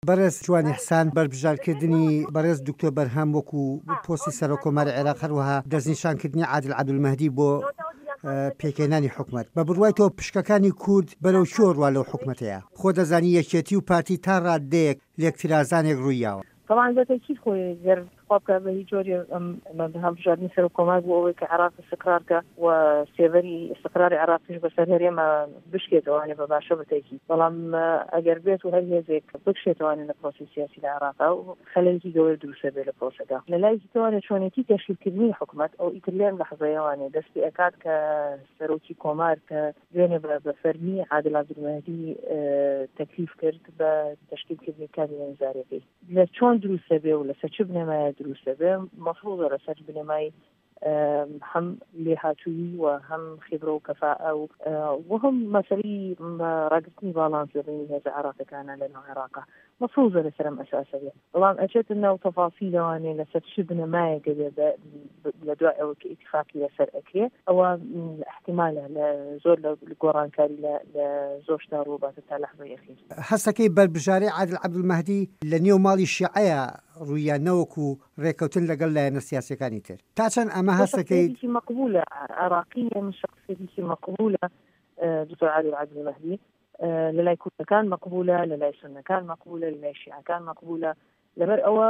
بەڕێز جوانی حسان بەربژارکردنی بەڕێز دکتۆر بەرهەم وەکو پۆستی سەرۆکۆماری عێراق هەروەها دەستنیشانکردنی عادل عەبدولمەهدی بۆ پێکهێنانی حکومەت بە بڕوای تۆ پشکەکانی کورد بەرەو چۆ ڕوا لەو حکومەتەیە خۆ دەزانی یەکێتی و پارتی تا ڕادەیەک لێکترازانێک ڕوویاوە طبعا بەتەکید خۆی گەر خۆبکە بە هیچ جۆری هەڵبژاردننی سەرۆکۆمار بۆ ئەوەی کە عێراق استقرارکە و سێڤەری استقراری عێراقیش بەسەر هەرێمە بشکێتەوەوانێ بە باشە بەتەکید بەڵام ئەگەر بێت و هەر هێزێک بکشێتەوانێ لە پرۆسی سیاسی لە عێراقا و خەلەلێکی گەورە دروستە بێت لە پرۆسەکە لە لای دیکەوانێ چۆنێتی تەشکیلکردنی حکومەت ئەو ئیتر لێم لە حەزەیەوانێ دەست پێ ئەکات کە سەرۆکی کۆمار کە دوێنێ بە فەرمی عادل عەبدولمەهدی تەکلیف کرد بە تەشکیلکردنی کابینە وەزارەتەی لە چۆن دروستە بێ و لەسەر چ بنەمایە دروستە بێ مەفروضە لەسەر بنەمای هەم لێهاتووی و هەم خبرە و کەفاءە و هەم مەسەلەی ڕاگررتنی باڵانس لەبینی هێزە عێراقیەکانە لەناو عێراقا مەفروضە لەسەرم ئەساسە بێ بەڵام ئەچێتە ناو تەفاصیلەوانێ لەسەر چ بنەمایەکە بێ لە دوای ئەوە کە ئیتفاقی لەسەر ئەکرێ ئەوە احتیمالە لە زۆر لە گۆڕانکاری لە زۆر شتا ڕووباتە تا لەحظەی ئەخیر هەستەکەی بەربژاری عادل عەبدولمەهدی لە نێو ماڵی شیعەیە ڕوویان نەوەکو ڕێکەوتن لەگەڵ لایەنە سیاسیەکانی تر تا چەند ئەمە هەستەکەی مەقبولە عێراقیە من شخصێکی مەقبولە دکتۆر عادل عەبدولمەهدی لە لای کوردەکان مەقبولە لە لای سوننەکان مەقبولە لە لای شیعەکان مەقبولە لەبەر ئەوە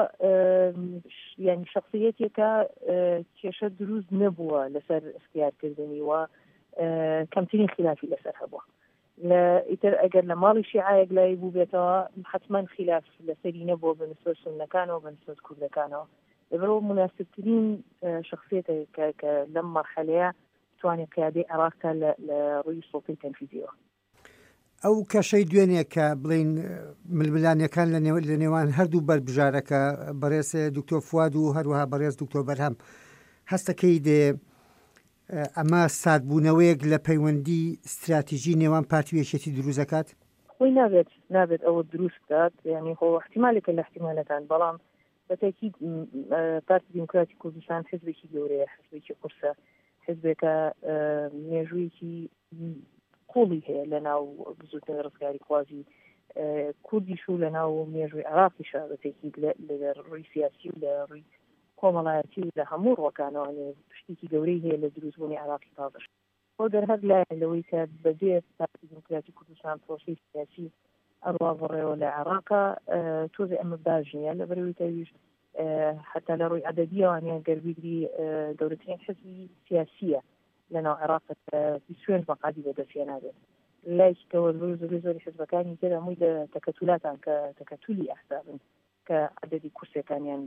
یعنی شخصیەتێکە کێشە دروست نەبووە لەسەر اختیارکردنی و کەمترین خلافی لەسەر هەبووە ئیتر ئەگەر لە ماڵی شیعەیەک لای بوو بێتەوە حتما خلاف لەسەری نەبووە بە نسبەت سوننەکانەوە بە نسبەت کوردەکانەوە لەبەرەوە مناسبترین شخصیەتێکە کە لەم مەرحەلەیە توانێت قیادەی عێراقکە لە ڕووی سوڵتەی تەنفیزیەوە ئەو کەشەی دوێنێ کە بڵین ململانیەکان لە نێوان هەردوو بەربژارەکە بەڕێز دکتۆر فواد و هەروەها بەڕێز دکتۆر بەرهەم هەستەکەی دێ ئەمە سادبوونەوەیەک لە پەیوەندی استراتیژی نێوان پارتی یەکێتی دروست دەکات خۆی نابێت ئەوە دروست بکات یعنی خۆ احتیمالێکە لە احتیمالەکان بەڵام بەتەکید پارتی دیموکراتی کوردستان حزبێکی گەورەیە حزبێکی قورسە حزبێکە مێژوویەکی قوڵی هەیە لە ناو بزوتنی ڕزگاری خوازی کوردیش و لە ناو مێژووی عێراقیشە بەتەکید لە ڕووی سیاسی و لە ڕووی کۆمەڵایەتی و لە هەموو ڕۆکانەوەنێ پشتێکی گەورەی هەیە لە دروستبوونی عێراقی تازەش بۆ دەرهەر لایەن لەوەی کە بەبێ پارتی دیموکراتی کوردستان پرۆسەی سیاسی ئەڕوا بڕێەوە لە عێراقا تۆزێ ئەمە باش نیە لەبەرەوەی کەویش حتا لە ڕووی عەدەدیەوانیان گەربیگری گەورەترین حزبی سیاسیە لەناو عێراق سوێن مەقادی بەدەستێنابێت لایکەوە زۆری حزبەکانی تر هەمووی لە تەکەتولاتان کە تەکەتولی ئەحزابن کە عەدەدی کورسەکانیان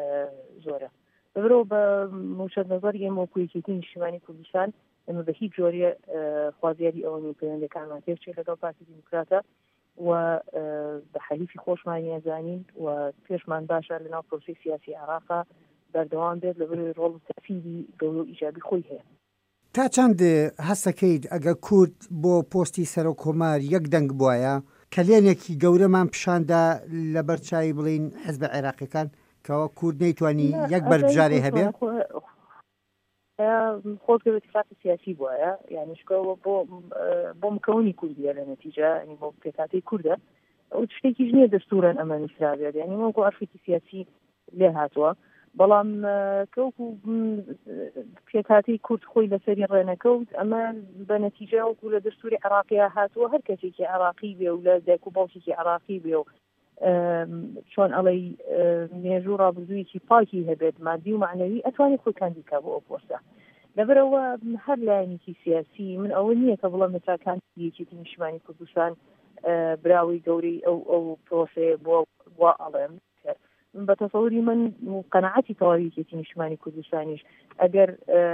زۆرە لەبەرەوە بە موچەت نەزەری ئێمە وەکو یەکێتی نیشتیمانی کوردستان ئێمە بە هیچ جۆرێ خوازیاری ئەوە نین پەیوەندیەکانمان تێبچێت لەگەڵ پارتی دیموکراتە و بە حەلیفی خۆشمانی ئەزانین و پێشمان باشە لەناو پرۆسی سیاسی عێراقا بەردەوام بێت لەبەر ڕۆڵ تەفیری گەورە و ئیجابی خۆی هەیە تا چەند هەستەکەیت ئەگە کورد بۆ پۆستی سەرۆکۆمار یەک دەنگ بووایە کەلێنێکی گەورەمان پیشاندا لە بەرچاوی بڵین حزب عێراقیەکان کەەوە کورد نەیتوانی یەک بەربژارێ هەبێ خۆت کە اتفاقی سیاسی بووایە یانیشکەوە بۆ مکەونی کوردیە لە نەتیجە ینی بۆ پێکاتی کووردە ئەو شتێکیش نییە دەستورەن ئەمە نووسرابێت یعنی وەکو ئەرفێکی سیاسی لێ هاتووە بەڵام کەوکو پێکاتی کورد خۆی لەسەری ڕێنەکەوت ئەمە بە نەتیجە وەکو لە دەستوری عێراقیە هاتووە هەر کەسێکی عێراقی بێ و لە دایک و باوکێکی عێراقی بێ و چۆن ئەڵەی مێژوو ڕابردوویەکی پاکی هەبێت مادی و معنەوی ئەتوانی خۆی کاندیکا بۆ ئەو پۆستە لەبەرەوە هەر لایەنێکی سیاسی من ئەوە نییە کە بڵام نەتاکان یەکێتی نیشتیمانی کوردستان براوی گەورەی ئەو پرۆسەیە بۆ ئەڵێم بە تەسەوری من قەناعەتی تەواوی یەکێتی نیشتیمانی کوردستانیش ئەگەر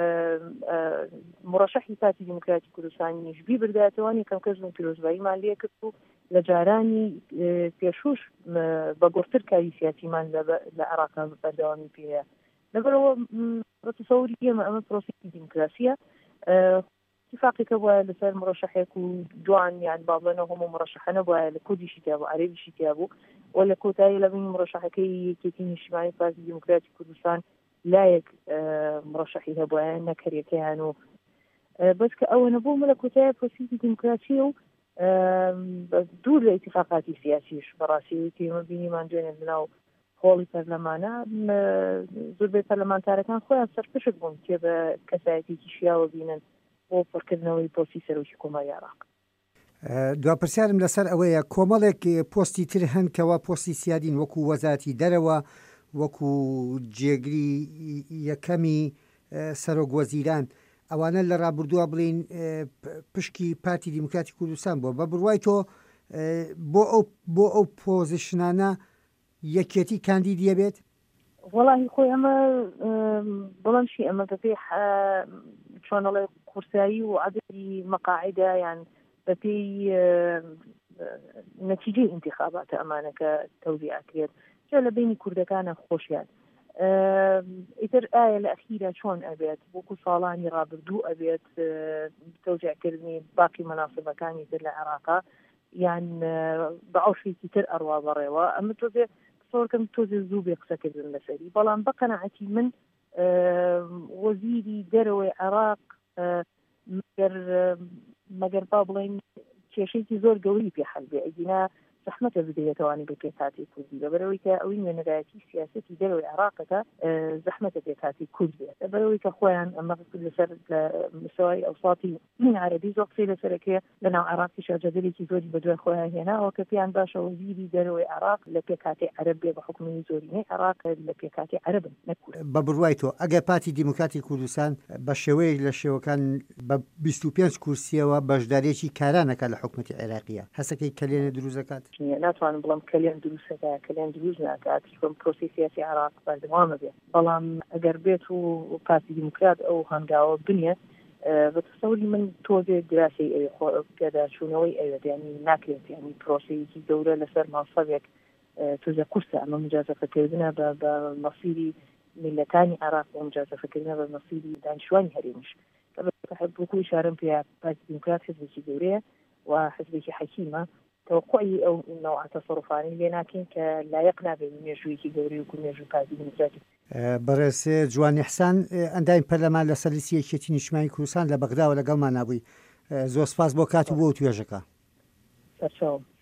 مرەشەحی پارتی دیموکراتی کوردستانیش بیبردایەتەوە کەم کەس پیرۆزباییمان لێ کرد و لە جارانی پێشوش بە گۆڕتر کاری سیاسیمان لە عێراقا بەردەوامی پێەیە لەبەرەوە بە تەسەوری ئێمە ئەمە پرۆسێکی دیموکراسیە اتفاقێکە وایە لەسەر مرەشەحێک و جوان یان باڵێنە هەموو مرەشەحە نەبووایە لە کوردیشی تیا بوو عەرەبیشی تیا بوو و لە کۆتایی لە بینی مرەشەحەکەی یەکێتی نیشتیمانی پارتی دیموکراتی کوردستان لایەک مرەشەحی هەبووایە نەکەرێکیان و بەس کە ئەوە نەبوو مە لە کۆتایی پرۆسێکی دیموکراسی و دوور لە ئیتفاقاتی سیاسیش بەڕاستی تێمە بینیمان دوێنێ لەناو هۆڵی پەرلەمانە زۆربەی پەرلەمانتارەکان خۆیان سەرپشت بوون کێ بە کەسایەتێکی شیاوە بینن بۆ پڕکردنەوەی پۆستی سەرۆکی کۆماری عێراق. دوپرسیارم لەسەر ئەوەیە کۆمەڵێک پۆستی تر هەن کەوا پۆستی سیادین وەکو وەزارەتی دەرەوە وەکو جێگری یەکەمی سەرۆک وەزیران ئەوانە لە ڕابردووە بڵین پشکی پارتی دیموکراتی کوردستان بووە بە بڕوای تۆ بۆ ئەو پۆزیشنانە یەکێتی کاندیدیە بێت؟ وەڵاهی خۆی ئەمە بەڵامشی ئەمە بەپێی چۆنەڵێ قورسایی و عەدەدی مەقاعدە یان بەپێی نەتیجەی ئینتیخاباتە ئەمانە کە تەوزیعکرێت جا لە بینی کوردەکانە خۆشیان ئیتر ئایا لە ئەخیرە چۆن ئەبێت وەکو ساڵانی ڕابردوو ئەبێت تەوزیعکردنی باقی مەناسبەکانی تر لە عێراقا یان بە عەوشێکی تر ئەڕوا بەڕێوە ئەمە تۆزێ سۆرکەم تۆزێ زوو بێ قسەکردن لەسەری بەڵام بە قەناعەتی من وەزیری دەرەوەی عێراق مەگەر با بڵێن کێشەیەکی زۆر گەوری پێ حەل بێ ئەگینا زەحمەتە بدەیەتەوانی بە پێکهاتی کوردی لەبەرەوەی کە ئەوەی نوێنەرایەتی سیاسەتی دەرەوەی عێراقەکە زەحمەتە پێکهاتی کورد بێت لەبەرەوەی کە خۆیان ئەمە لەسەر لە مستەوای ئەوساطی عەرەبی زۆر قسەی لەسەرەکەیە لەناو عێراقیش جەدەلێکی زۆری بەدوای خۆیان هێناوە کە پێیان باشە وەزیری دەرەوەی عێراق لە پێکهاتی عەرەب بێ بە حکومەتی زۆرینەی عێراق لە پێکهاتی عەرەبن نەکورد. بە بڕوای تۆ ئەگەر پارتی دیموکراتی کوردستان بە شێوەیەک لە شێوەکان بە 25 کورسیەوە بەشداریەکی کارانەکە لە حکومەتی عێراقیە هەسەکەی کەلێنە دروست دەکات؟ ناتوانم بڵم کەلێن دروستەکە کەلێن دروست ناکات چۆن پرۆسی سیاسی عێراق بەردەوامە بێت بەڵام ئەگەر بێت و پارتی دیموکرات ئەو هەنگاوە بنێت بە تەسەوری من تۆزێ دراسی پێداچوونەوەی ئەوێت ینی ناکرێت ینی پرۆسەیەکی گەورە لەسەر مافەوێک تۆزە قورسە ئەمە مجازەفەکردنە بە مەسیری میلەتانی عێراق و مجازەفەکردنە بە مەسیری دانیشتوانی هەرێمیش بۆکو ئیشارەم پێ پارتی دیموکرات حزبێکی گەورەیە و حزبێکی حەکیمە توقعی ئەو نوع تەسەڕوفانی لێ ناکەین کە لایەق نابێت مێژوویەکی گەورەی وەکو مێژووی پارتی دیموکراتی. بەڕێز جوان ئیحسان ئەندامی پەرلەمان لەسەر لیستی یەکێتی نیشتیمانی کوردستان لە بەغداوە لەگەڵمان نابووی زۆر سپاس بۆ کات و بۆ توێژەکە.